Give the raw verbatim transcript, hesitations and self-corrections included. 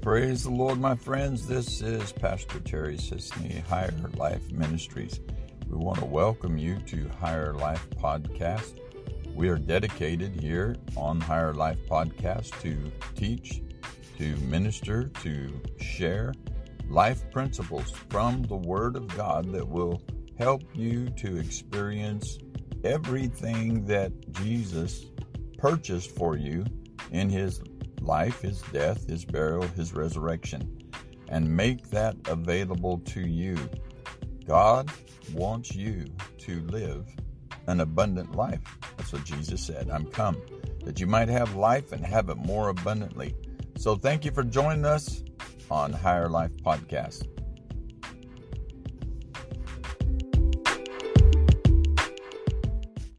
Praise the Lord, my friends. This is Pastor Terry Sisney, Higher Life Ministries. We want to welcome you to Higher Life Podcast. We are dedicated here on Higher Life Podcast to teach, to minister, to share life principles from the Word of God that will help you to experience everything that Jesus purchased for you in His life, His death, His burial, His resurrection, and make that available to you. God wants you to live an abundant life. That's what Jesus said. I'm come that you might have life and have it more abundantly. So thank you for joining us on Higher Life Podcast.